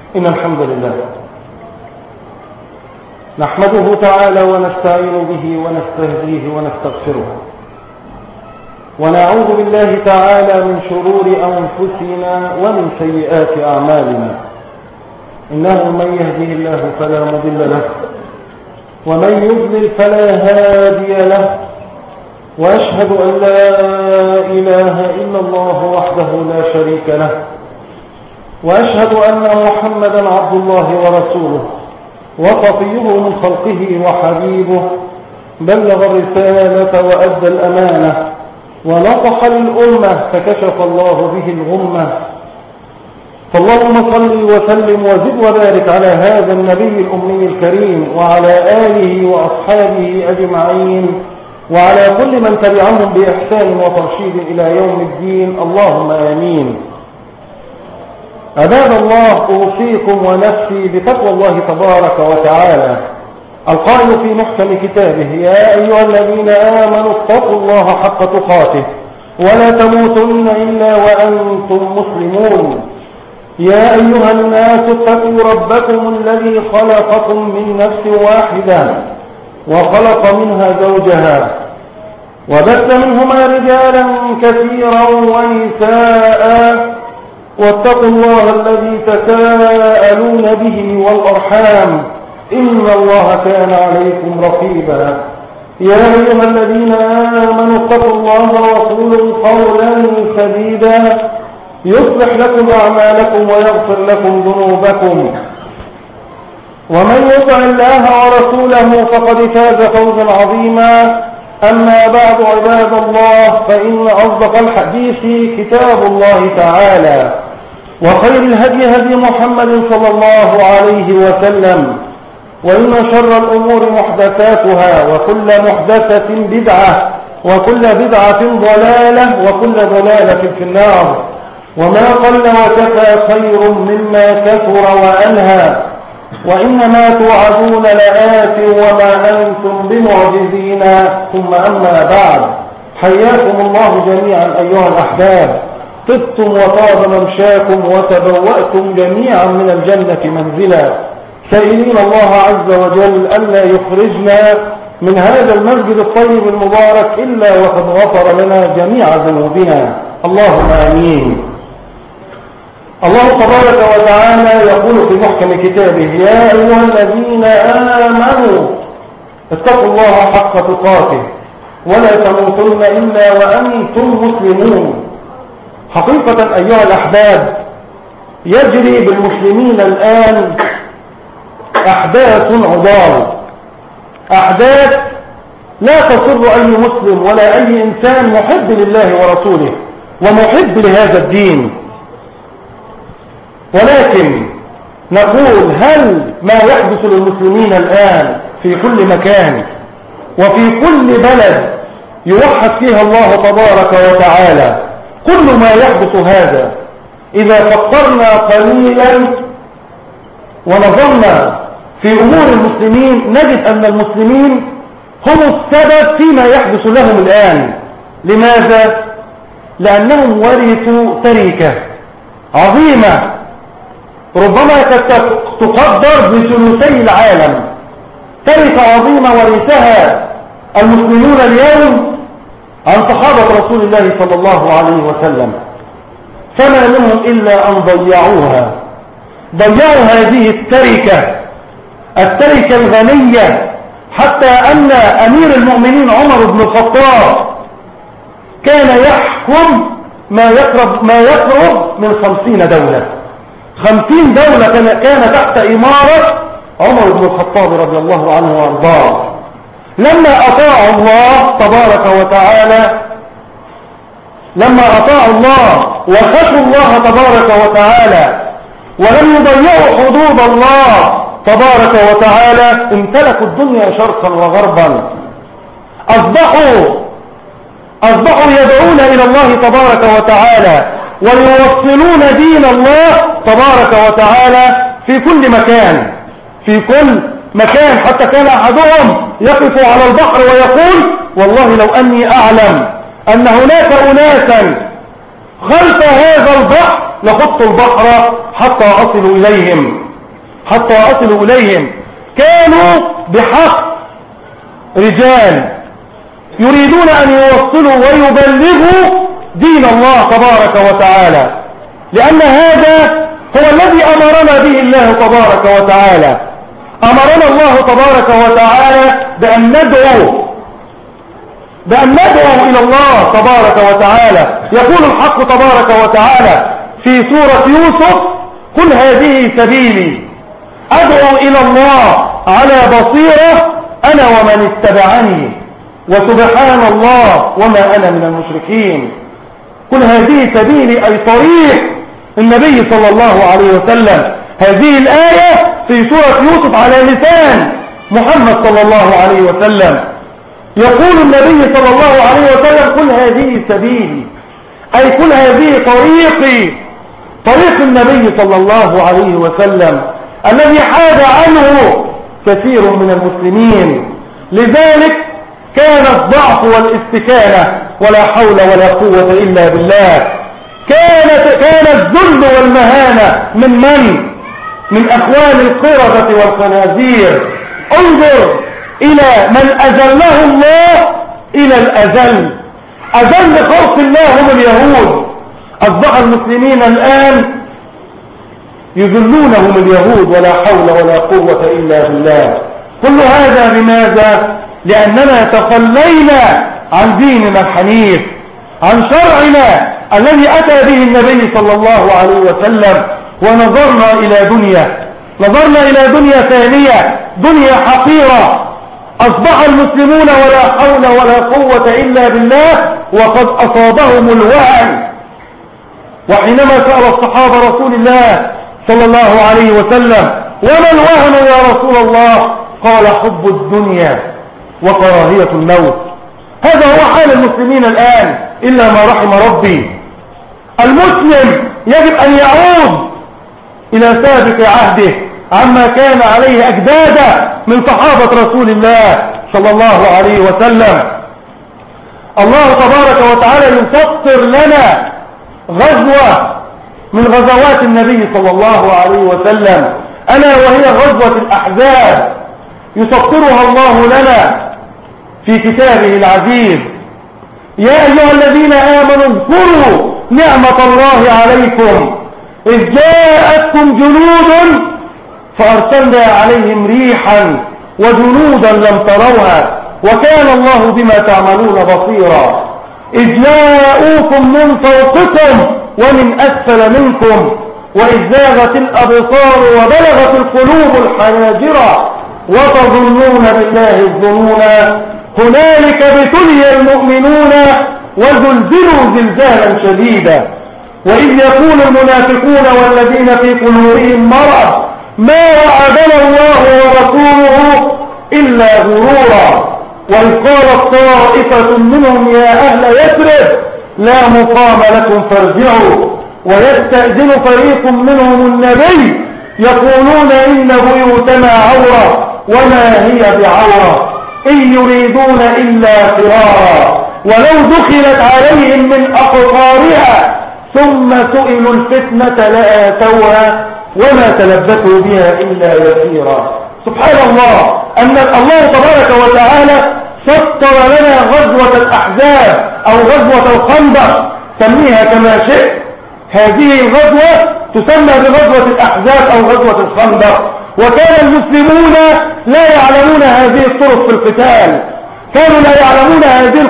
إن الحمد لله نحمده تعالى ونستعين به ونستهديه ونستغفره، ونعوذ بالله تعالى من شرور أنفسنا ومن سيئات أعمالنا. إنه من يهده الله فلا مضل له، ومن يضلل فلا هادي له، وأشهد أن لا إله إلا الله وحده لا شريك له، وأشهد أن محمدا عبد الله ورسوله وصفيه من خلقه وحبيبه، بلغ الرسالة وأدى الأمانة ونصح للأمة فكشف الله به الغمة. فاللهم صل وسلم وزد وبارك على هذا النبي الأمي الكريم وعلى آله وأصحابه أجمعين، وعلى كل من تبعهم بإحسان وترشيد إلى يوم الدين، اللهم آمين. عباد الله، أوصيكم ونفسي بتقوى الله تبارك وتعالى، القائل في محكم كتابه: يا أيها الذين آمنوا اتقوا الله حق تقاته ولا تموتن إلا وأنتم مسلمون. يا أيها الناس اتقوا ربكم الذي خلقكم من نفس واحدة وخلق منها زوجها وبث منهما رجالا كثيرا ونساء، واتقوا الله الذي تساءلون به والأرحام، إن الله كان عليكم رقيبا. يا أيها الذين آمنوا اتقوا الله وقولوا قولا سديدا يصلح لكم أعمالكم ويغفر لكم ذنوبكم، ومن يطع الله ورسوله فقد فاز فوزا عظيما. أما بعد، عباد الله، فإن أصدق الحديث كتاب الله تعالى، وخير الهدي هدي محمد صلى الله عليه وسلم، وإن شر الأمور محدثاتها، وكل محدثة بدعة، وكل بدعة ضلالة، وكل ضلالة في النار. وما قل وكفى خير مما كثر وأنهى، وإنما توعدون لآت وما أنتم بمعجزين. ثم أما بعد، حياكم الله جميعا أيها الأحباب، طبتم وطاب ممشاكم وتبوأتم جميعا من الجنة منزلا، سائلين الله عز وجل ألا يخرجنا من هذا المسجد الطيب المبارك إلا وقد غفر لنا جميع ذنوبنا، اللهم آمين. الله تبارك وتعالى يقول في محكم كتابه: يا أيها الذين آمنوا اتقوا الله حق تقاته ولا تموتن إلا وأنتم مسلمون. حقيقة أيها الأحباب، يجري بالمسلمين الآن أحداث عضال، أحداث لا تسر أي مسلم ولا أي إنسان محب لله ورسوله ومحب لهذا الدين. ولكن نقول: هل ما يحدث للمسلمين الآن في كل مكان وفي كل بلد يوحد فيها الله تبارك وتعالى، كل ما يحدث هذا إذا فكرنا قليلا ونظرنا في أمور المسلمين نجد أن المسلمين هم السبب فيما يحدث لهم الآن. لماذا؟ لأنهم ورثوا تركة عظيمة ربما تقدر بثلثي العالم، تركة عظيمة ورثها المسلمون اليوم عن صحابة رسول الله صلى الله عليه وسلم، فما منهم إلا أن ضيعوها. ضيعوا هذه التركة الغنية، حتى أن أمير المؤمنين عمر بن الخطاب كان يحكم ما يقرب من 50 دولة. 50 دولة كان تحت إمارة عمر بن الخطاب رضي الله عنه وارضاه. لما أطاعوا الله تبارك وتعالى، لما أطاعوا الله وخشوا الله تبارك وتعالى ولم يضيعوا حدود الله تبارك وتعالى، امتلكوا الدنيا شرقا وغربا، أصبحوا يدعون إلى الله تبارك وتعالى ويوصلون دين الله تبارك وتعالى في كل مكان، حتى كان أحدهم يقف على البحر ويقول: والله لو أني أعلم أن هناك أناسا خلف هذا البحر لخضت البحر حتى أصل إليهم. حتى أصلوا إليهم. كانوا بحق رجال يريدون أن يوصلوا ويبلغوا دين الله تبارك وتعالى، لأن هذا هو الذي أمرنا به الله تبارك وتعالى. أمرنا الله تبارك وتعالى بأن ندعو إلى الله تبارك وتعالى. يقول الحق تبارك وتعالى في سورة يوسف: قل هذه سبيلي أدعو إلى الله على بصيرة أنا ومن اتبعني وسبحان الله وما أنا من المشركين. قل هذه سبيلي أي طريق النبي صلى الله عليه وسلم. هذه الآية في سورة يوسف على لسان محمد صلى الله عليه وسلم. يقول النبي صلى الله عليه وسلم: قل هذه سبيلي، أي قل هذه طريقي، طريق النبي صلى الله عليه وسلم الذي حاد عنه كثير من المسلمين. لذلك كان الضعف والاستكانة ولا حول ولا قوة إلا بالله. كان الذل والمهانة من أخوان القردة والخنازير. انظر إلى من أذله الله إلى الأذل. أذل خلق الله هم اليهود. أصبح المسلمين الآن يذلونهم اليهود ولا حول ولا قوة إلا بالله. كل هذا لماذا؟ لأننا تخلينا عن ديننا الحنيف، عن شرعنا الذي أتى به النبي صلى الله عليه وسلم، ونظرنا إلى دنيا ثانية، دنيا حقيرة. أصبح المسلمون ولا حول ولا قوة إلا بالله وقد أصابهم الوهن. وحينما سأل الصحابة رسول الله صلى الله عليه وسلم: وما الوهن يا رسول الله؟ قال: حب الدنيا وكراهية الموت. هذا هو حال المسلمين الآن إلا ما رحم ربي. المسلم يجب أن يعود إلى سابق عهده عما كان عليه أجداده من صحابة رسول الله صلى الله عليه وسلم. الله تبارك وتعالى يسطر لنا غزوة من غزوات النبي صلى الله عليه وسلم، ألا وهي غزوة الأحزاب، يسطرها الله لنا في كتابه العزيز: يا أيها الذين آمنوا اذكروا نعمة الله عليكم إذ جاءتكم جنود فأرسلنا عليهم ريحا وجنودا لم تروها وكان الله بما تعملون بصيرا. إذ جاءوكم من فوقكم ومن أسفل منكم وإذ زاغت الأبصار وبلغت القلوب الحناجر وتظنون بالله الظنون هنالك ابتلي المؤمنون وزلزلوا زلزالا شديدا. وإذ يقول المنافقون والذين في قلوبهم مرض ما وعدنا الله ورسوله إلا غرورا. وإذ قالت طائفة منهم يا أهل يثرب لا مقام لكم فارجعوا ويستأذن فريق منهم النبي يقولون إن بيوتنا عورة وما هي بعورة إن يريدون إلا فرارا ولو دخلت عليهم من أقطارها ثم سئلوا الفتنة لآتوها وما تلبثوا بها إلا يسيرا. سبحان الله أن الله تبارك وتعالى سطر لنا غزوة الأحزاب أو غزوة الخندق، سميها كما شئت. هذه الغزوة تسمى بغزوة الأحزاب أو غزوة الخندق. وكان المسلمون لا يعلمون هذه الطرق في القتال، كانوا لا يعلمون هذه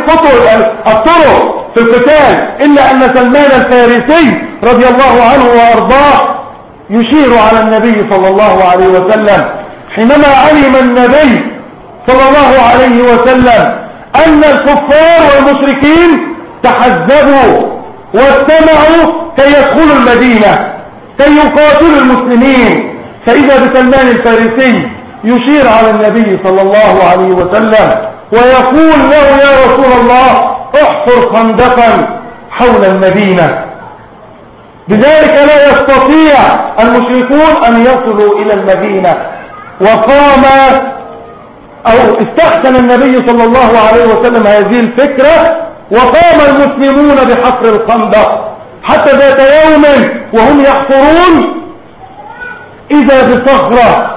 الطرق في القتال، إلا أن سلمان الفارسي رضي الله عنه وأرضاه يشير على النبي صلى الله عليه وسلم حينما علم النبي صلى الله عليه وسلم أن الكفار والمشركين تحزبوا واجتمعوا كي يدخلوا المدينة كي يقاتلوا المسلمين، فإذا بسلمان الفارسي يشير على النبي صلى الله عليه وسلم ويقول له يا رسول الله احفر خندقا حول المدينة. بذلك لا يستطيع المشركون أن يصلوا إلى المدينة. وقام أو استحسن النبي صلى الله عليه وسلم هذه الفكرة وقام المسلمون بحفر الخندق حتى ذات يوم وهم يحفرون إذا بصخرة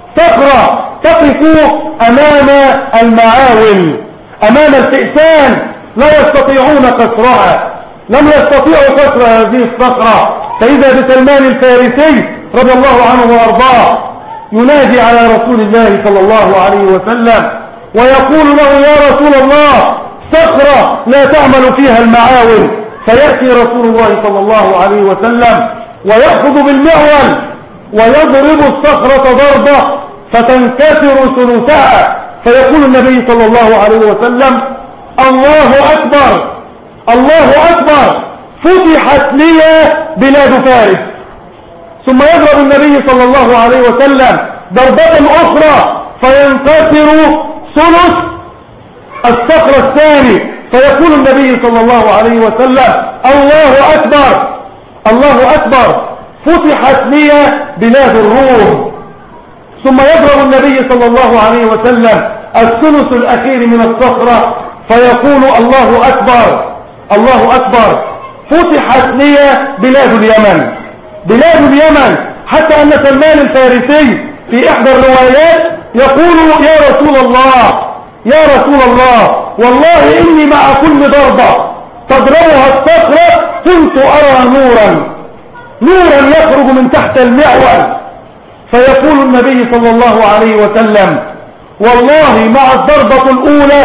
تقف أمام المعاول، أمام الفئسان، لا يستطيعون كسرها، لم يستطيعوا كسر هذه الصخرة. فإذا بسلمان الفارسي رضي الله عنه وأرضاه ينادي على رسول الله صلى الله عليه وسلم ويقول له: يا رسول الله، صخرة لا تعمل فيها المعاول. فيأتي رسول الله صلى الله عليه وسلم ويأخذ بالمعول ويضرب الصخرة ضربة فتنكسر ثلثها، فيقول النبي صلى الله عليه وسلم: الله أكبر، الله أكبر، فتحت لي بلاد فارس. ثم يضرب النبي صلى الله عليه وسلم ضربة أخرى فينكسر ثلث الصخرة الثاني، فيقول النبي صلى الله عليه وسلم: الله أكبر، الله أكبر، فتحت لي بلاد الروم. ثم يضرب النبي صلى الله عليه وسلم الثلث الأخير من الصخرة فيقول: الله أكبر، الله أكبر، فتحت لي بلاد اليمن، بلاد اليمن. حتى أن سلمان الفارسي في إحدى الروايات يقول: يا رسول الله، يا رسول الله، والله إني مع كل ضربة تضربها الصخرة كنت أرى نورا، نورا يخرج من تحت المعول. فيقول النبي صلى الله عليه وسلم: والله مع الضربة الأولى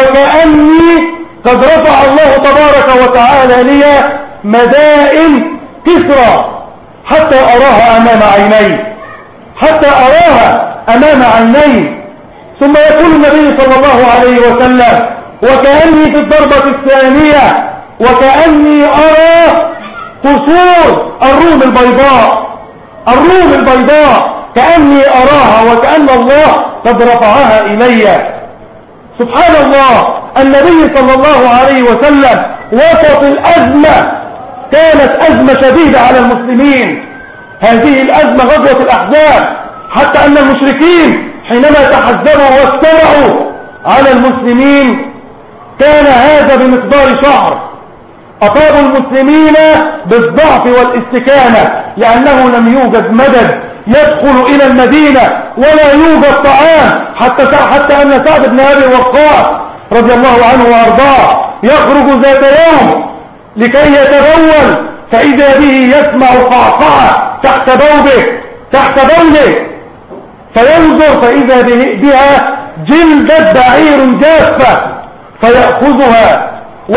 وكأني قد رفع الله تبارك وتعالى لي مدائن كسرى حتى أراها أمام عيني، حتى أراها أمام عيني. ثم يقول النبي صلى الله عليه وسلم: وكأني في الضربة الثانية وكأني أرى قصور الروم البيضاء، الروم البيضاء كأني أراها وكأن الله قد رفعها إلي. سبحان الله، النبي صلى الله عليه وسلم وسط الأزمة، كانت أزمة شديدة على المسلمين، هذه الأزمة غزوة الأحزاب، حتى أن المشركين حينما تحزبوا واسترعوا على المسلمين كان هذا بمقدار شهر. أصابوا المسلمين بالضعف والاستكانة لأنه لم يوجد مدد يدخل إلى المدينة ولا يوجد طعام، حتى أن سعد بن أبي وقاص رضي الله عنه وأرضاه يخرج ذات يوم لكي يتبول، فإذا به يسمع قعقعة تحت بوله، فينظر فإذا بها جلدة بعير جافة، فيأخذها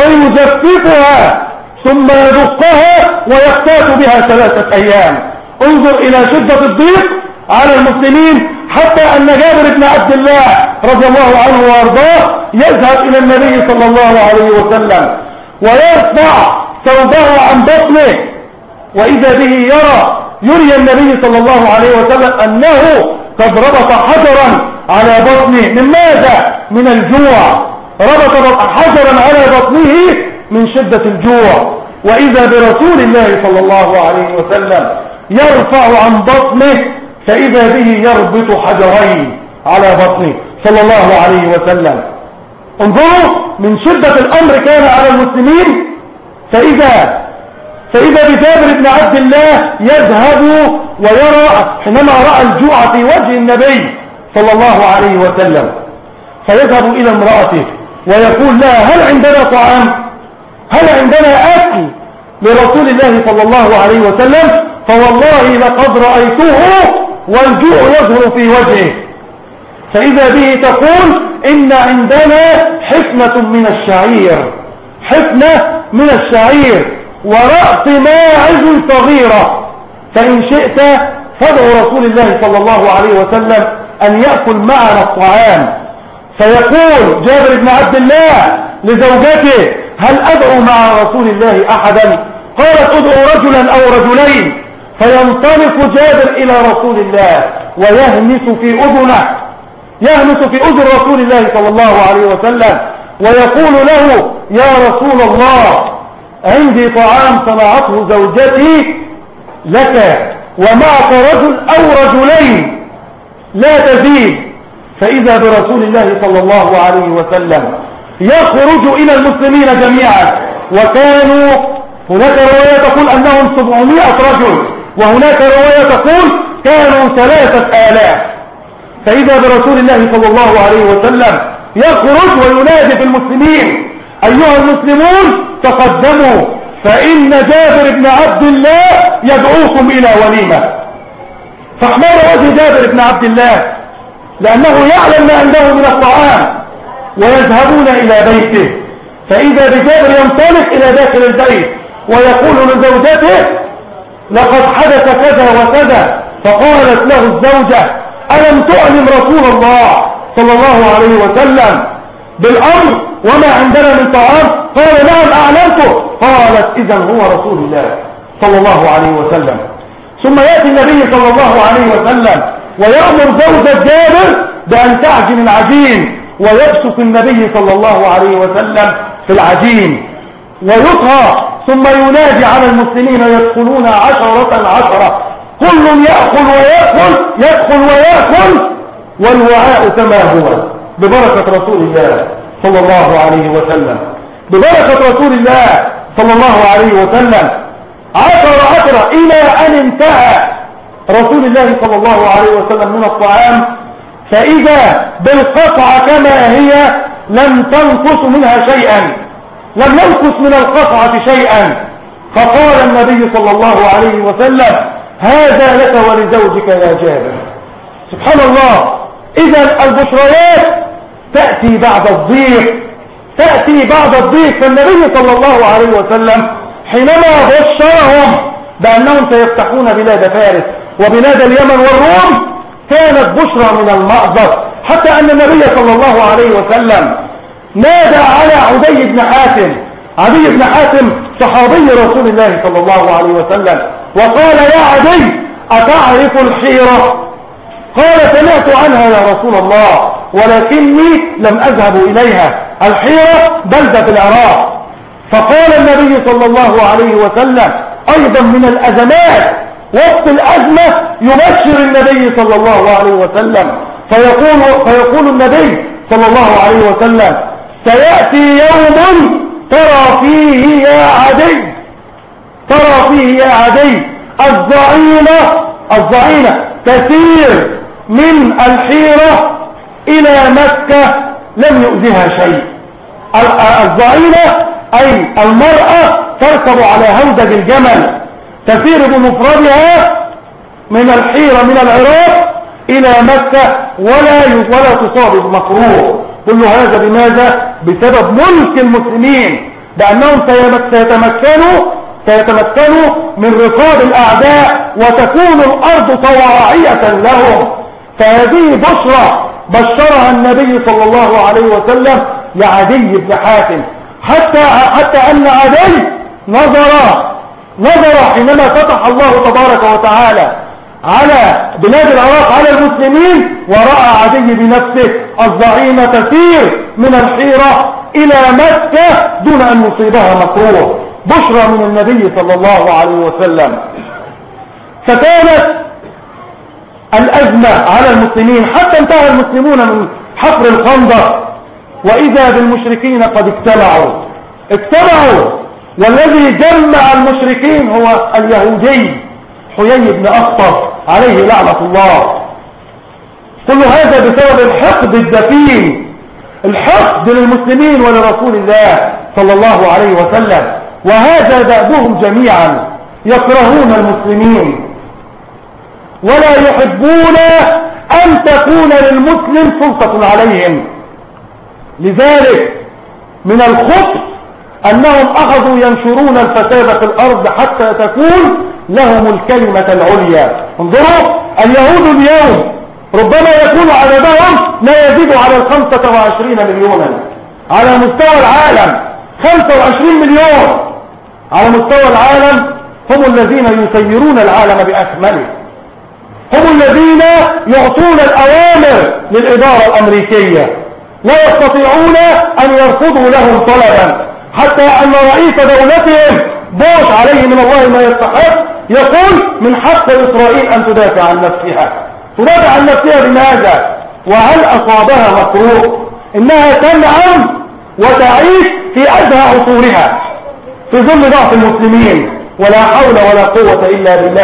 ويجففها ثم يدقها ويقتات بها 3 أيام. انظر إلى شدة الضيق على المسلمين، حتى أن جابر بن عبد الله رضي الله عنه وارضاه يذهب إلى النبي صلى الله عليه وسلم ويرفع ثوبه عن بطنه، وإذا به يري النبي صلى الله عليه وسلم أنه قد ربط حجرا على بطنه. من ماذا؟ من الجوع، ربط حجرا على بطنه من شدة الجوع. وإذا برسول الله صلى الله عليه وسلم يرفع عن بطنه فإذا به يربط حجرين على بطنه صلى الله عليه وسلم. انظروا من شدة الأمر كان على المسلمين. فإذا بجابر بن عبد الله يذهب ويرى حينما رأى الجوع في وجه النبي صلى الله عليه وسلم، فيذهب إلى امرأته ويقول لها: هل عندنا طعام؟ هل عندنا أكل لرسول الله صلى الله عليه وسلم؟ فوالله لقد رأيته والجوع يظهر في وجهه. فإذا به تقول: إن عندنا حفنة من الشعير، حفنة من الشعير ورأس ماعز صغيرة، فإن شئت فادعو رسول الله صلى الله عليه وسلم أن يأكل معنا الطعام. فيقول جابر بن عبد الله لزوجته: هل أدعو مع رسول الله أحدا؟ قالت: ادعو رجلا أو رجلين. فينطلق جابر إلى رسول الله ويهمس في أذنه، يهمس في أذن رسول الله صلى الله عليه وسلم ويقول له: يا رسول الله، عندي طعام صنعته زوجتي لك ومعك رجل أو رجلين لا تزيد. فإذا برسول الله صلى الله عليه وسلم يخرج إلى المسلمين جميعا، وكانوا هناك رواية تقول أنهم 700 رجل، وهناك رواية تقول كانوا 3000. فإذا برسول الله صلى الله عليه وسلم يخرج وينادي في المسلمين: أيها المسلمون تقدموا، فإن جابر بن عبد الله يدعوكم إلى وليمة. فاحمر وجه جابر بن عبد الله، لأنه يعلم ما عنده من الطعام، ويذهبون إلى بيته. فإذا بجابر ينطلق إلى داخل البيت ويقول لزوجته: لقد حدث كذا وكذا. فقالت له الزوجة: ألم تعلم رسول الله صلى الله عليه وسلم بالأمر وما عندنا من طعام؟ قال: نعم أعلمته. قالت: إذن هو رسول الله صلى الله عليه وسلم. ثم يأتي النبي صلى الله عليه وسلم ويأمر زوجة جابر بأن تعجن العجين، ويبسط النبي صلى الله عليه وسلم في العجين ويطهى، ثم ينادي على المسلمين يدخلون 10 كل يأكل ويأكل، يدخل ويأكل، والوعاء كما هو، ببركة رسول الله صلى الله عليه وسلم، ببركة رسول الله صلى الله عليه وسلم. 10 إلى أن انتهى رسول الله صلى الله عليه وسلم من الطعام، فإذا بالقطعة كما هي لم تنقص منها شيئا، لم ينقص من القطعة شيئا. فقال النبي صلى الله عليه وسلم: هذا لك ولزوجك يا جابر. سبحان الله. إذا البشريات تأتي بعد الضيق، تأتي بعد الضيق. فالنبي صلى الله عليه وسلم حينما بشرهم بأنهم سيفتحون بلاد فارس وبلاد اليمن والروم، كانت بشرى من المأزق، حتى أن النبي صلى الله عليه وسلم نادى على عدي بن حاتم. عدي بن حاتم صحابي رسول الله صلى الله عليه وسلم، وقال: يا عدي، أتعرف الحيرة؟ قال: سمعت عنها يا رسول الله، ولكني لم أذهب إليها. الحيرة بلدة في العراق. فقال النبي صلى الله عليه وسلم: أيضا من الأزمات، وقت الأزمة يبشر النبي صلى الله عليه وسلم فيقول النبي صلى الله عليه وسلم: سيأتي يوم ترى فيه يا عدي، ترى فيه يا عدي الضعينة كثير من الحيرة إلى مكة لم يؤذها شيء. الضعينة أي المرأة تركب على هودج الجمل، تسير بمفردها من الحيرة من العراق إلى مكة ولا تصاب بمكروه. كل هذا بماذا؟ بسبب ملك المسلمين، بأنهم سيتمكنوا من رقاب الأعداء وتكون الأرض طواعية لهم. فهذه بشرى بشرها النبي صلى الله عليه وسلم لعدي بن حاتم، حتى أن عدي نظر حينما فتح الله تبارك وتعالى على بلاد العراق على المسلمين، ورأى عدي بنفسه الضعينة تسير من الحيرة إلى مكة دون أن يصيبها مكروه. بشرى من النبي صلى الله عليه وسلم. فكانت الأزمة على المسلمين حتى انتهى المسلمون من حفر الخندق، وإذا بالمشركين قد اجتمعوا. والذي جمع المشركين هو اليهودي حيي بن أخطب عليه لعنة الله. كل هذا بسبب الحقد الدفين، الحقد للمسلمين ولرسول الله صلى الله عليه وسلم. وهذا دأبهم جميعا، يكرهون المسلمين ولا يحبون أن تكون للمسلم سلطة عليهم. لذلك من الخبث أنهم أخذوا ينشرون الفساد في الأرض حتى تكون لهم الكلمة العليا. انظروا اليهود اليوم ربما يكون عددهم لا يزيد على 25 مليونا على مستوى العالم. 25 مليون على مستوى العالم، هم الذين يسيرون العالم بأكمله، هم الذين يعطون الأوامر للإدارة الأمريكية، لا يستطيعون أن يرفضوا لهم طلبا، حتى أن رئيس دولتهم بوش عليه من الله ما يستحق يقول: من حق إسرائيل أن تدافع عن نفسها. تدافع عن نفسها بماذا؟ وهل أصابها مكروه؟ إنها تنعم وتعيش في أزهى عصورها في ظل ضعف المسلمين، ولا حول ولا قوة إلا بالله.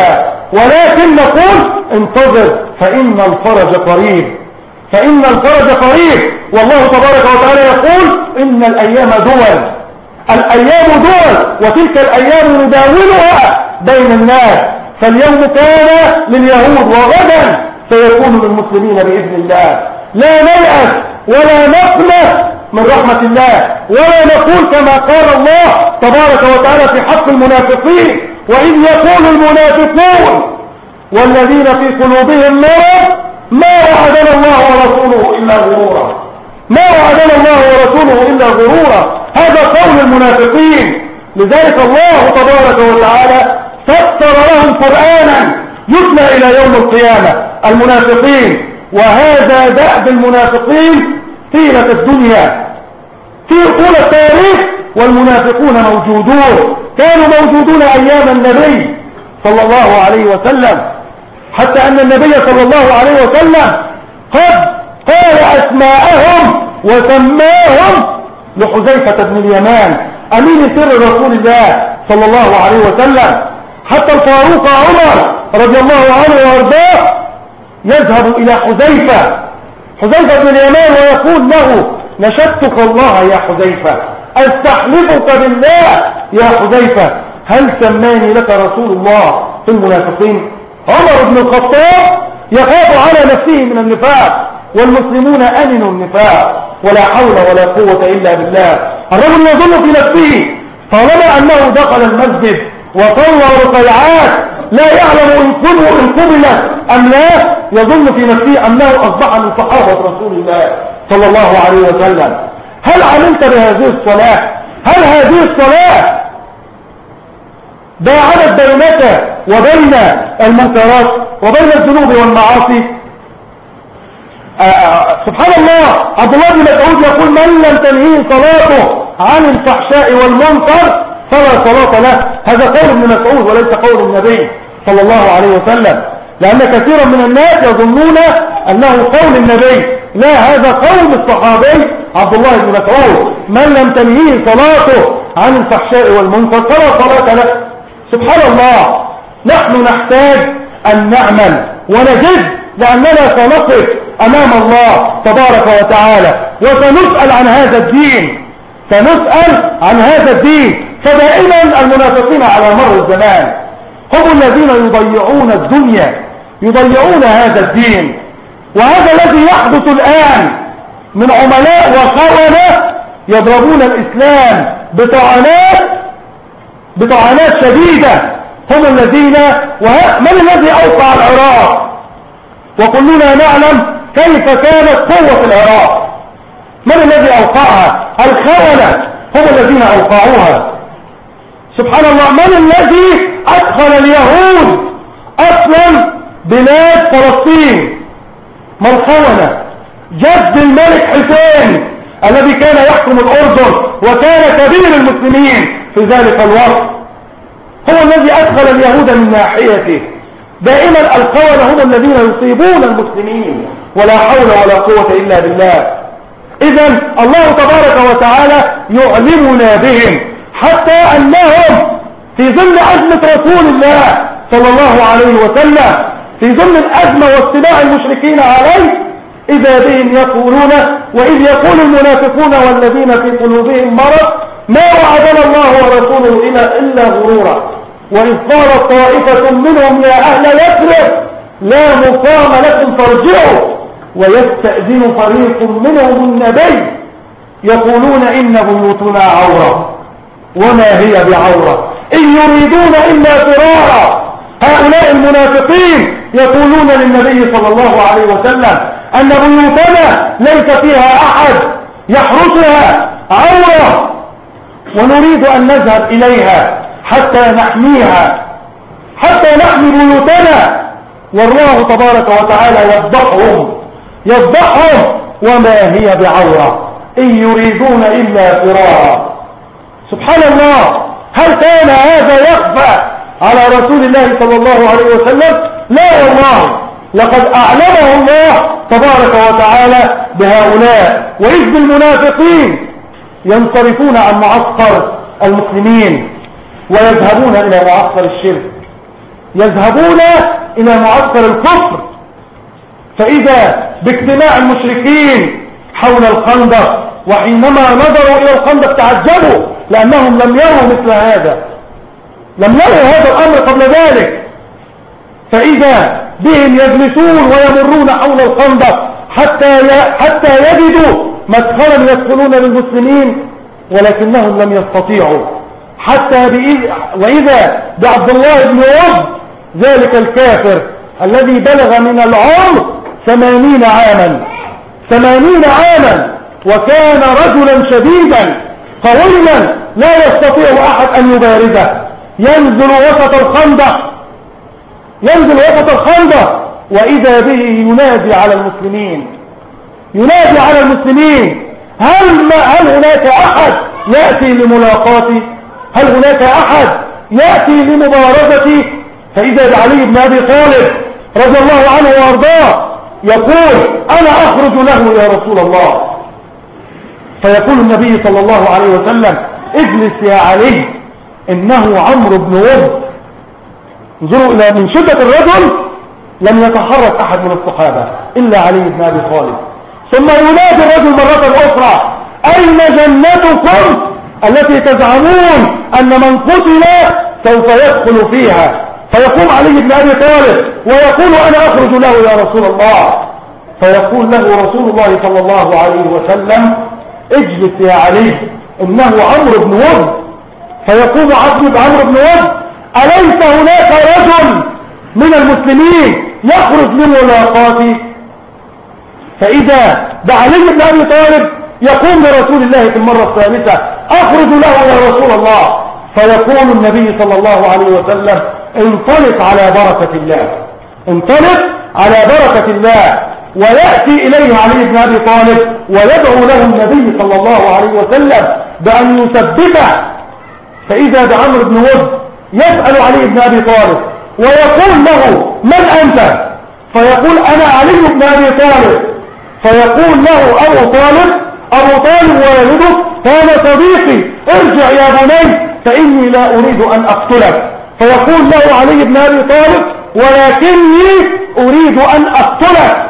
ولكن نقول انتظر فإن الفرج قريب، فإن الفرج قريب. والله تبارك وتعالى يقول إن الأيام دول، الأيام دول، وتلك الأيام نداولها بين الناس، فاليوم كان لليهود وغدا سيكون للمسلمين بإذن الله. لا نيأس ولا نقلق من رحمة الله، ولا نقول كما قال الله تبارك وتعالى في حق المنافقين: وإذ يقول المنافقون والذين في قلوبهم مرض ما وعدنا الله ورسوله إلا غرورا، ما وعدنا الله ورسوله إلا غرورا. هذا قول المنافقين. لذلك الله تبارك وتعالى فسر لهم قرآنا يتلى إلى يوم القيامة المنافقين. وهذا دأب المنافقين طيلة الدنيا في طول التاريخ، والمنافقون موجودون، كانوا موجودون أيام النبي صلى الله عليه وسلم، حتى أن النبي صلى الله عليه وسلم قد قال أسماءهم وسماهم لحذيفة بن اليمان أمين سر رسول الله صلى الله عليه وسلم. حتى الفاروق عمر رضي الله عنه وارضاه يذهب إلى حذيفة بن اليمان ويقول له: نشدتك الله يا حذيفة، أستحلفك بالله يا حذيفة، هل سماني لك رسول الله في المنافقين؟ عمر بن الخطاب يخاف على نفسه من النفاق، والمسلمون أمنوا النفاق، ولا حول ولا قوة إلا بالله. الرجل يظن في نفسه طالما أنه دخل المسجد وصلى ركعات لا يعلم إن قبلت أم لا، يظن في نفسه أنه أصبح من صحابة رسول الله صلى الله عليه وسلم. هل علمت بهذه الصلاة؟ هل هذه الصلاة باعدت بينك وبين المنكرات وبين الذنوب والمعاصي؟ سبحان الله، عبد الله بن مسعود يقول: من لم تنهيه صلاته عن الفحشاء والمنكر فلا صلاة له. هذا قول ابن مسعود وليس قول النبي صلى الله عليه وسلم، لأن كثيرا من الناس يظنون أنه قول النبي. لا، هذا قول الصحابي عبد الله بن مسعود: من لم تنهيه صلاته عن الفحشاء والمنكر فلا صلاة له. سبحان الله، نحن نحتاج أن نعمل ونجد، لأننا سنقف أمام الله تبارك وتعالى وسنسأل عن هذا الدين، سنسأل عن هذا الدين. فدائما المنافقين على مر الزمان هم الذين يضيعون الدنيا، يضيعون هذا الدين. وهذا الذي يحدث الآن من عملاء وخونة يضربون الإسلام بطعنات شديدة، هم الذين من الذي أوقع العراق؟ وكلنا نعلم كيف كانت قوة العراق. من الذي أوقعها؟ الخونة هم الذين أوقعوها. سبحان الله، من الذي أدخل اليهود أصلا بلاد فلسطين؟ ما الخونة؟ جد الملك حسين الذي كان يحكم الأردن وكان كبير المسلمين في ذلك الوقت، هو الذي أدخل اليهود من ناحيته. دائما الخونة هم الذين يصيبون المسلمين، ولا حول ولا قوة إلا بالله. إذن الله تبارك وتعالى يعلمنا بهم، حتى أنهم في ظل أزمة رسول الله صلى الله عليه وسلم، في ظل الأزمة واستباع المشركين عليه، إذا بهم يقولون: وإذ يقول المنافقون والذين في قلوبهم مرض ما وعدنا الله ورسوله إلا غرورا، وإذ قالت طائفة منهم يا أهل يثرب لا مقام لكم فارجعوا ويستأذن فريق منهم النبي يقولون إن بيوتنا عورة وما هي بعورة إن يريدون إلا فرارا. هؤلاء المنافقين يقولون للنبي صلى الله عليه وسلم أن بيوتنا ليس فيها أحد يحرسها، عورة، ونريد أن نذهب إليها حتى نحميها، حتى نحمي بيوتنا. والله تبارك وتعالى يفضحهم وما هي بعورة إن يريدون إلا فرارا. سبحان الله، هل كان هذا يخفى على رسول الله صلى الله عليه وسلم؟ لا والله، لقد أعلمه الله تبارك وتعالى بهؤلاء. وإذ بالمنافقين ينصرفون عن معسكر المسلمين ويذهبون إلى معسكر الشرك، يذهبون إلى معسكر الكفر. فإذا باجتماع المشركين حول الخندق، وحينما نظروا إلى الخندق تعجبوا لأنهم لم يروا مثل هذا، لم يروا هذا الأمر قبل ذلك. فإذا بهم يجلسون ويمرون حول الخندق حتى يجدوا مدخلا يدخلون للمسلمين، ولكنهم لم يستطيعوا. وإذا بعبد الله بن أبي ذلك الكافر الذي بلغ من العمر 80 عاما، وكان رجلا شديدا قويا لا يستطيع أحد أن يبارزه، ينزل وسط الخندق وإذا به ينادي على المسلمين، هل هناك أحد يأتي لملاقاتي؟ هل هناك أحد يأتي لمبارزتي؟ فإذا بعلي بن أبي طالب رضي الله عنه وأرضاه يقول أنا أخرج له يا رسول الله. فيقول النبي صلى الله عليه وسلم اجلس يا علي إنه عمرو بن وهب. انظروا إلى من شدة الرجل لم يتحرك أحد من الصحابة إلا علي بن أبي طالب. ثم ينادي الرجل مرة أخرى أين جنتكم التي تزعمون أن من قتل سوف يدخل فيها؟ فيقوم علي بن أبي طالب ويقول أنا أخرج له يا رسول الله. فيقول له رسول الله صلى الله عليه وسلم اجلس يا علي إنه عمرو بن وهب. فيقول عمرو بن وهب أليس هناك رجل من المسلمين يخرج لملاقاتي؟ فإذا علي بن أبي طالب يقوم لرسول الله في المرة الثالثة أخرج له يا رسول الله. فيقول النبي صلى الله عليه وسلم انطلق على بركة الله. ويأتي إليه علي بن أبي طالب ويدعو له النبي صلى الله عليه وسلم بأن يثبته. فإذا بعمرو بن وهب يسأل علي بن أبي طالب ويقول له من أنت؟ فيقول أنا علي بن أبي طالب. فيقول له أبو طالب والده كان صديقي ارجع يا بني فإني لا أريد أن أقتلك. فيقول له علي بن أبي طالب ولكني أريد أن أقتلك.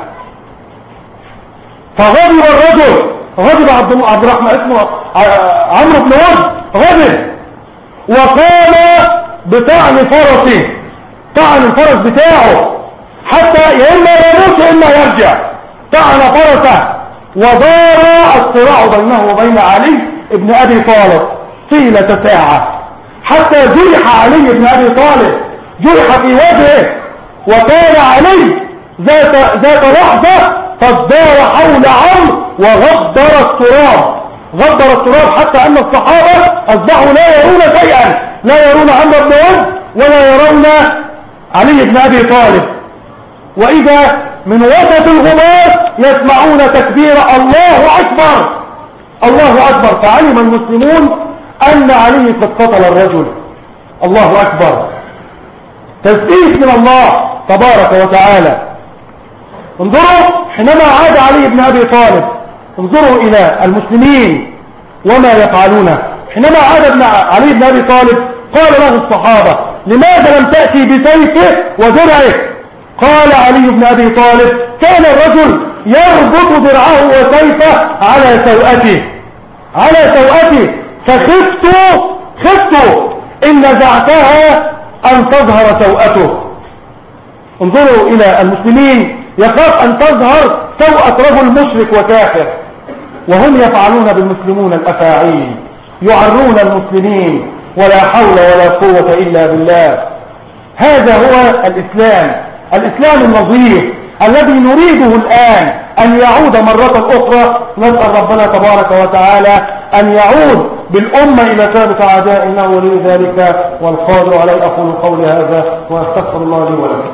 فغضب الرجل، غضب عبد الرحمن اسمه عمرو بن وهب، غضب وقام بطعن فرسه، طعن الفرس بتاعه حتى يا إما يموت يا إما يرجع. طعن فرسه ودار الصراع بينه وبين علي بن أبي طالب طيلة ساعة حتى جرح علي بن أبي طالب، جرح في وجهه. وكان علي ذات لحظة قد دار حول عمرو وغدر التراب حتى أن الصحابة أصبحوا لا يرون شيئا، لا يرون عمرو بن وهب ولا يرون علي بن أبي طالب. وإذا من وسط الغمار يسمعون تكبير الله أكبر. فعلم المسلمون أن علي قد قتل الرجل. الله أكبر، تسبيح من الله تبارك وتعالى. انظروا حينما عاد علي بن أبي طالب، انظروا إلى المسلمين وما يفعلونه. حينما عاد علي بن أبي طالب قال له الصحابة لماذا لم تأتي بسيفه ودرعه؟ قال علي بن أبي طالب كان الرجل يربط درعه وسيفه على سوءته فخفت إن نزعتها أن تظهر سوءته. انظروا إلى المسلمين، يخاف أن تظهر سوءة رجل مشرك وكافر، وهم يفعلون بالمسلمون الأفاعيل، يعرون المسلمين ولا حول ولا قوة إلا بالله. هذا هو الإسلام النظيف الذي نريده الآن أن يعود مرة أخرى. نسأل ربنا تبارك وتعالى أن يعود بالأمة إلى ثابت أعداء، إنه ولي ذلك والقادر عليه. أقول قولي هذا وأستغفر الله لي ولكم.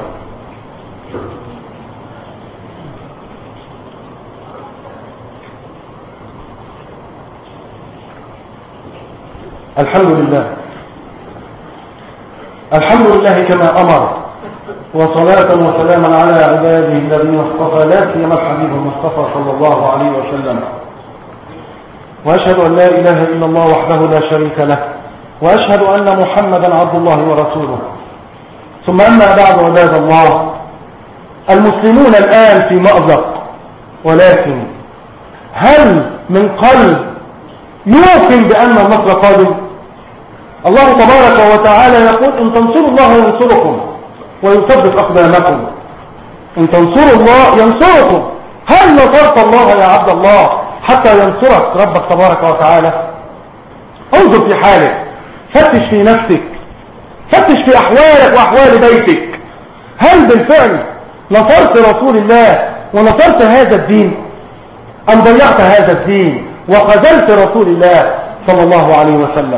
الحمد لله كما أمر، وصلاة وسلاما على عباده الذين اصطفى، لا سيما الحبيب المصطفى صلى الله عليه وسلم. وأشهد أن لا إله إلا الله وحده لا شريك له، وأشهد أن محمدا عبد الله ورسوله. ثم أما بعد عباد الله، المسلمون الآن في مأزق، ولكن هل من قلب يوقن بأن النصر قادم؟ الله تبارك وتعالى يقول: إن تنصروا الله ينصركم ويثبت أقدامكم. إن تنصروا الله ينصركم. هل نصرت الله يا عبد الله حتى ينصرك ربك تبارك وتعالى؟ انظر في حالك، فتش في نفسك، فتش في أحوالك وأحوال بيتك. هل بالفعل نصرت رسول الله ونصرت هذا الدين، أم ضيعت هذا الدين وخذلت رسول الله صلى الله عليه وسلم؟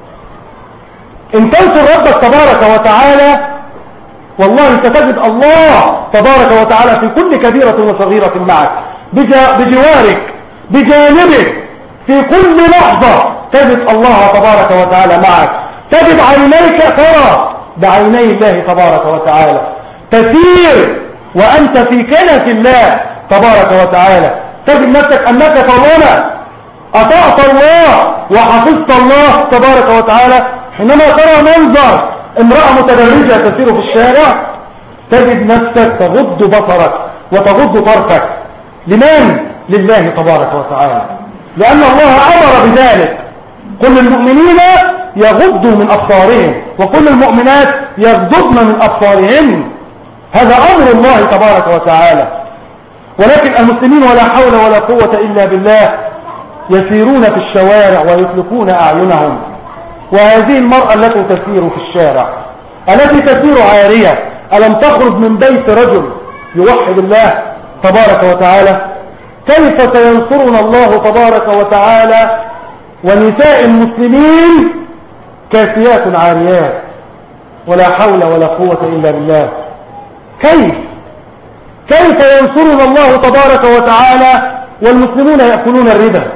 إن تنصر ربك تبارك وتعالى والله ستجد الله تبارك وتعالى في كل كبيرة وصغيرة معك، بجوارك، بجانبك، في كل لحظة تجد الله تبارك وتعالى معك. تجد عينيك ترى بعيني الله تبارك وتعالى، تسير وأنت في كنف الله تبارك وتعالى. تجد نفسك أنك طالما أطعت الله وحفظت الله تبارك وتعالى، حينما ترى منظر امرأة متبرجة تسير في الشارع تجد نفسك تغض بصرك وتغض طرفك. لمن؟ لله تبارك وتعالى، لأن الله أمر بذلك. كل المؤمنين يغضوا من أبصارهم وكل المؤمنات يغضضن من أبصارهن. هذا أمر الله تبارك وتعالى. ولكن المسلمين ولا حول ولا قوة إلا بالله يسيرون في الشوارع ويطلقون أعينهم. وهذه المرأة التي تسير في الشارع، التي تسير عارية، ألم تخرج من بيت رجل يوحد الله تبارك وتعالى؟ كيف سينصرنا الله تبارك وتعالى ونساء المسلمين كاسيات عاريات؟ ولا حول ولا قوة إلا بالله. كيف ينصرنا الله تبارك وتعالى والمسلمون يأكلون الربا؟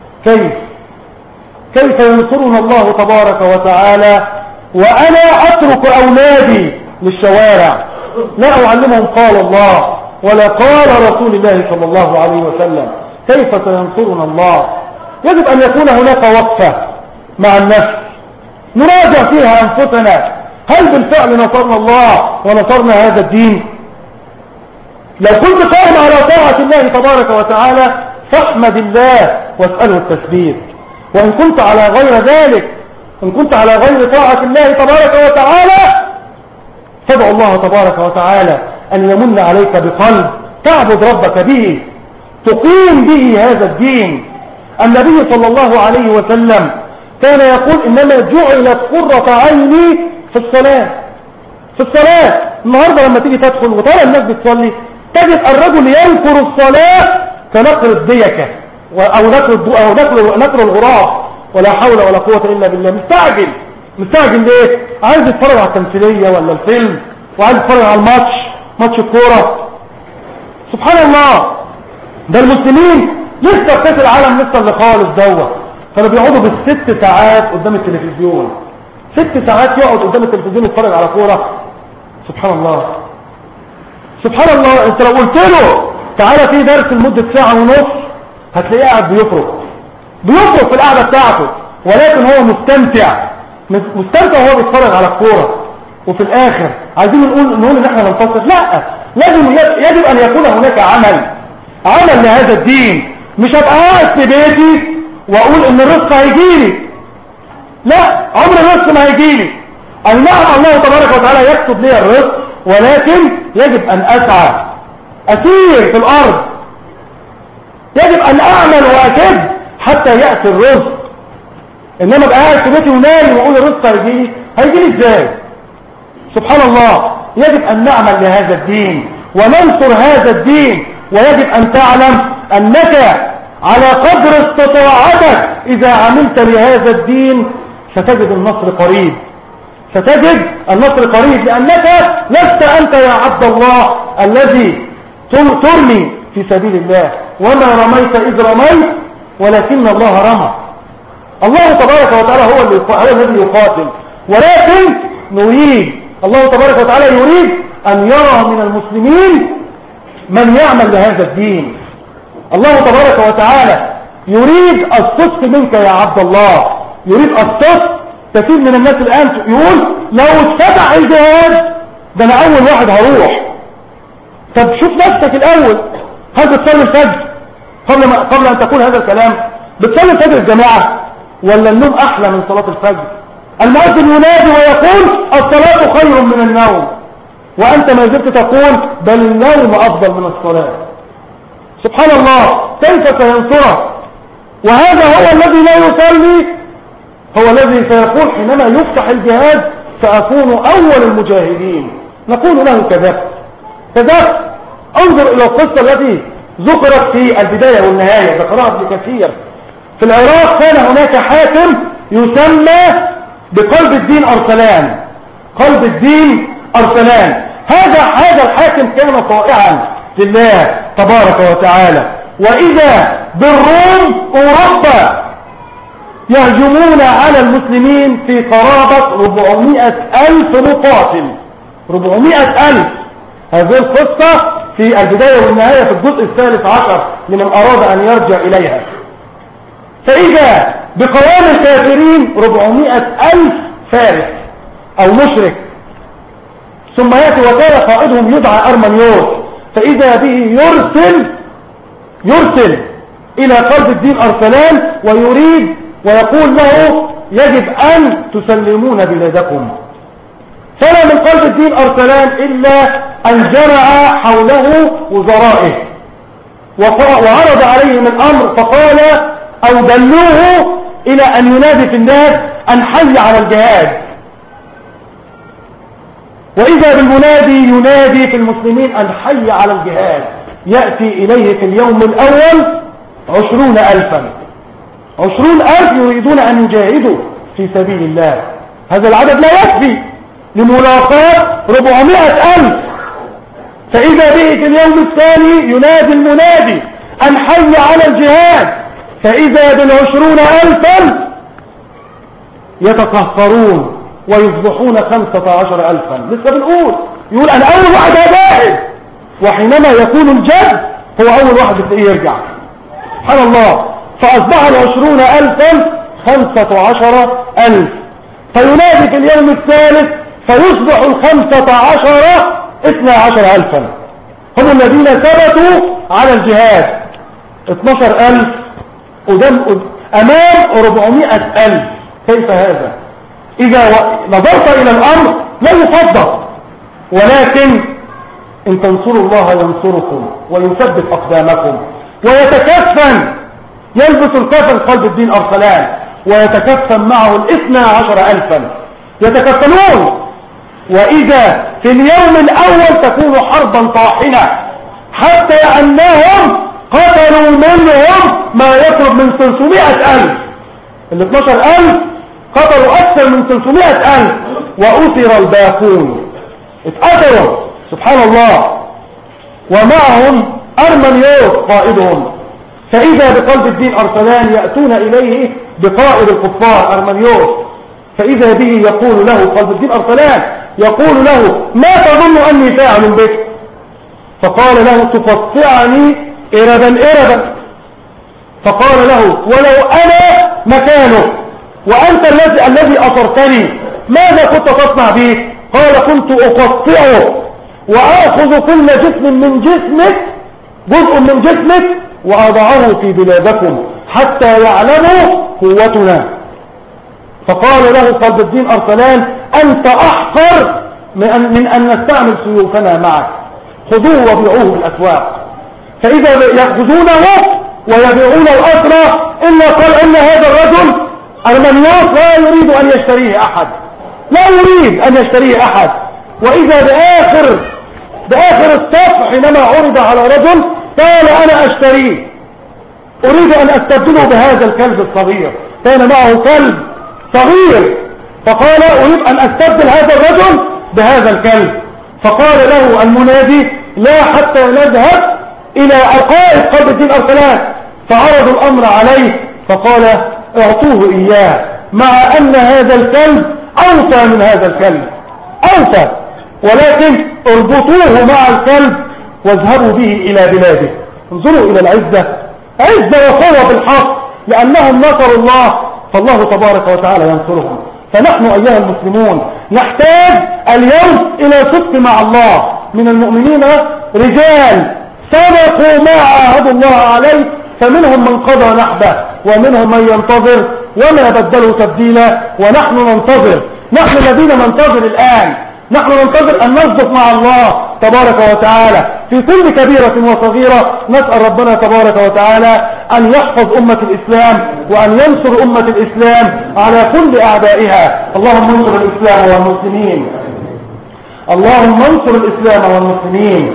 كيف ينصرنا الله تبارك وتعالى وأنا أترك أولادي للشوارع، لا أعلمهم قال الله ولا قال رسول الله صلى الله عليه وسلم؟ كيف سينصرنا الله؟ يجب أن يكون هناك وقفة مع النفس نراجع فيها أنفسنا، هل بالفعل نصرنا الله ونصرنا هذا الدين؟ لو كنت قائم على طاعة الله تبارك وتعالى فاحمد الله واسأله التثبيت. وإن كنت على غير ذلك، إن كنت على غير طاعة الله تبارك وتعالى، فادعو الله تبارك وتعالى أن يمن عليك بقلب تعبد ربك به، تقيم به هذا الدين. النبي صلى الله عليه وسلم كان يقول: إنما جعلت قرة عيني في الصلاة. في الصلاة النهاردة لما تيجي تدخل وترى الناس بتصلي تجد الرجل ينكر الصلاة كنكر الديكة أو نكر الغراب، ولا حول ولا قوة إلا بالله. مستعجل ليه؟ عايز يتفرج على التمثيلية ولا الفيلم، وعايز يتفرج على ماتش الكورة. سبحان الله، ده المسلمين لسه في كاس العالم لسه اللي خالص دوت، كانوا بيقعدوا ب6 ساعات قدام التلفزيون. 6 ساعات يقعد قدام التلفزيون يتفرج على كورة. سبحان الله. انت لو قلت له تعالى في درس لمدة ساعة ونص هتلاقيه قاعد بيفرق في القعدة بتاعته، ولكن هو مستمتع وهو بيتفرج على الكورة. وفي الآخر عايزين نقول ان احنا ننتصر؟ لا، يجب ان يكون هناك عمل لهذا الدين. مش هبقى قاعد في بيتي واقول ان الرزق هيجيلي، لا، عمر الرزق ما هيجيلي. اي نعم الله تبارك وتعالى يكتب لي الرزق، ولكن يجب ان اسير في الارض، يجب ان اعمل واكد حتى يأتي الرزق. انما ابقى قاعد في بيتي ونايم واقول الرزق هيجيلي ازاي؟ سبحان الله. يجب ان نعمل لهذا الدين وننصر هذا الدين. ويجب ان تعلم انك على قدر استطاعتك اذا عملت لهذا الدين ستجد النصر قريب، لانك لست انت يا عبد الله الذي ترمي في سبيل الله، وما رميت اذ رميت ولكن الله رمى. الله تبارك وتعالى هو الذي يقاتل، ولكن الله تبارك وتعالى يريد أن يرى من المسلمين من يعمل لهذا الدين. الله تبارك وتعالى يريد الصدق منك يا عبد الله، يريد الصدق. كثير من الناس الآن يقول لو اتفتح الجهاد ده انا اول واحد هروح. طب شوف نفسك الاول، هل بتصلي الفجر قبل ان تقول هذا الكلام؟ بتصلي الفجر الجماعة ولا النوم احلى من صلاة الفجر؟ المؤذن ينادي ويقول الصلاة خير من النوم، وانت ما زلت تقول بل النوم افضل من الصلاة. سبحان الله، كيف سينصره؟ وهذا هو الذي لا يصلي هو الذي سيقول حينما يفتح الجهاد سأكون أول المجاهدين. نقول له كذا. انظر إلى القصة التي ذكرت في البداية والنهاية، ذكرها ابن كثير. في العراق كان هناك حاكم يسمى بقلب الدين أرسلان. قلب الدين أرسلان هذا الحاكم كان طائعا لله تبارك وتعالى. وإذا بالروم أوروبا يهجمون على المسلمين في قرابة 400,000 مقاتل. 400,000. هذه القصة في البداية والنهاية في الجزء 13 لمن أراد أن يرجع إليها. فإذا بقوام الكافرين 400,000 فارس أو مشرك، ثم يأتي وكان قائدهم يدعى أرمنيوس، فإذا به يرسل إلى قلب الدين أرسلان ويريد ويقول له يجب أن تسلمون بلادكم. فلا من قلب الدين أرسلان إلا أن جمع حوله وزرائه وعرض عليهم الأمر، فقال أو دلوه إلى أن ينادي في الناس أن حي على الجهاد. وإذا بالمنادي ينادي في المسلمين أن حي على الجهاد، يأتي إليه في اليوم الأول 20,000. 20,000 يريدون أن يجاهدوا في سبيل الله. هذا العدد لا يكفي لملاقاة 400,000. فإذا به في اليوم الثاني ينادي المنادي أن حي على الجهاد، فإذا بال20,000 يتكهرون ويصبحون 15,000. لسه بنقول يقول أنا أول واحد هجاهد، وحينما يكون الجد هو أول واحد يرجع. سبحان الله. فأصبح 20,000 15,000. فينادي في اليوم الثالث فيصبح 15 12,000 هم الذين ثبتوا على الجهاد. 12,000 أمام 400,000. كيف هذا؟ إذا نظرت إلى الأمر لا يصدق، ولكن إن تنصروا الله ينصركم ويثبت أقدامكم. ويتكفن، يلبس الكفن قلب الدين أرسلان، ويتكفن معه 12,000 يتكفنون. وإذا في اليوم الأول تكون حربا طاحنة، حتى أنهم قتلوا منهم ما يقرب من 300,000. 12,000 قتلوا أكثر من 300,000 وأسر الباقون، اتأثروا. سبحان الله. ومعهم أرمنيوس قائدهم. فإذا بقلب الدين أرسلان يأتون إليه بقائد الكفار أرمنيوس، فإذا به يقول له قلب الدين أرسلان يقول له ما تظن أني فاعل بك؟ فقال له تقطعني إربا. فقال له ولو أنا مكانك وأنت الذي أصرتني ماذا كنت تصنع به؟ قال كنت أقطعه وأخذ كل جسم من جسمك، جزء من جسمك، وأضعه في بلادكم حتى يعلموا قوتنا. فقال له قلب الدين أرسلان أنت أحقر من أن نستعمل سيوفنا معك، خذوه وبيعوه بالأسواق. فإذا يأخذونه ويبيعون الأسرى إلا قال إن هذا الرجل أرمنيوس لا يريد أن يشتريه أحد، لا يريد أن يشتريه أحد. وإذا بآخر الصف حينما عرض على رجل قال أنا أشتريه، أريد أن أستبدله بهذا الكلب الصغير. كان معه كلب صغير، فقال أريد أن أستبدل هذا الرجل بهذا الكلب. فقال له المنادي لا حتى نذهب إلى القائد قلب الدين أرسلان. فعرضوا الأمر عليه فقال اعطوه إياه، مع أن هذا الكلب أوفى من هذا الكلب، أوفى، ولكن اربطوه مع الكلب واذهبوا به إلى بلاده. انظروا إلى العزة، عزة وقوة بالحق، لأنهم نصروا الله فالله تبارك وتعالى ينصرهم. فنحن أيها المسلمون نحتاج اليوم إلى صدق مع الله. من المؤمنين رجال صدقوا ما عاهدوا الله عليه، فمنهم من قضى نحبه ومنهم من ينتظر وما بدلوا تبديلا، ونحن ننتظر. نحن الذين ننتظر الآن، نحن ننتظر أن نصدق مع الله تبارك وتعالى في كل كبيرة وصغيرة. نسأل ربنا تبارك وتعالى أن يحفظ أمة الإسلام وأن ينصر أمة الإسلام على كل أعدائها. اللهم انصر الإسلام والمسلمين، اللهم انصر الإسلام والمسلمين،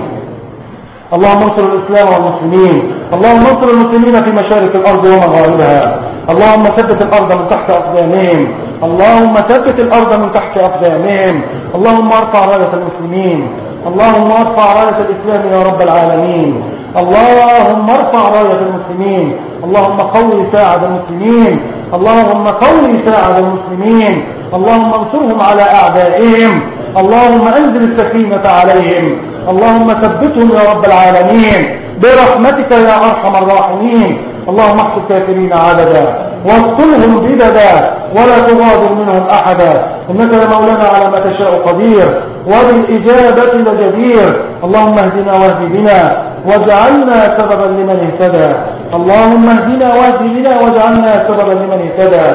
اللهم انصر الإسلام والمسلمين، اللهم انصر المسلمين في مشارق الأرض ومغاربها. اللهم ثبت الأرض من تحت أقدامهم، اللهم ثبت الأرض من تحت أقدامهم. اللهم ارفع راية المسلمين، اللهم ارفع راية الإسلام يا رب العالمين. اللهم ارفع راية المسلمين، اللهم قوي ساعد المسلمين، اللهم قوي ساعد المسلمين، اللهم انصرهم على أعدائهم، اللهم انزل السكينة عليهم، اللهم ثبتهم يا رب العالمين برحمتك يا أرحم الراحمين. اللهم احصي الكافرين عددا واقتلهم بددا ولا تغادر منهم أحدا، إنك يا مولانا على ما تشاء قدير وبالإجابة لجدير. اللهم اهدنا واهد بنا واجعلنا سببا لمن اهتدى، اللهم اهدنا واهد بنا واجعلنا سببا لمن اهتدى.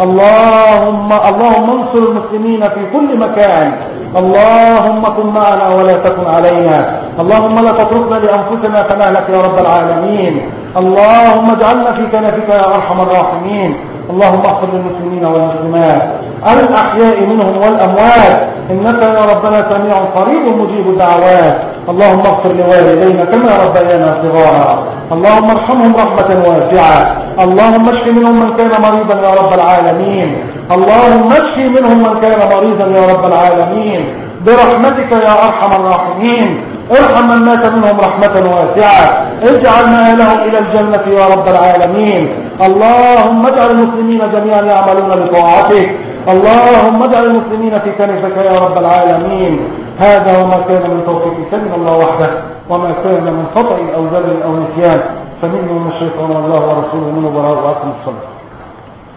اللهم انصر المسلمين في كل مكان، اللهم كن معنا ولا تكن علينا، اللهم لا تتركنا لأنفسنا فنهلك يا رب العالمين. اللهم اجعلنا في كنفك يا أرحم الراحمين. اللهم اغفر للمسلمين والمسلمات الأحياء منهم والأموات، إنك يا ربنا سميع قريب مجيب الدعوات. اللهم اغفر لوالدينا كما ربيانا صغارا، اللهم ارحمهم رحمة واسعة. اللهم اشف منهم من كان مريضا يا رب العالمين، اللهم اشف منهم من كان مريضا يا رب العالمين برحمتك يا أرحم الراحمين. ارحم من مات منهم رحمة واسعة، اجعل مآلهم إلى الجنة يا رب العالمين. اللهم اجعل المسلمين جميعا يعملون لطاعتك، اللهم اجعل المسلمين في كنفك يا رب العالمين. هذا وما كان من توفيق من الله وحده، وما كان من خطأ أو ذل أو نسيان فمنه من الشيطان والله ورسوله منه براء. وأقم الصلاة.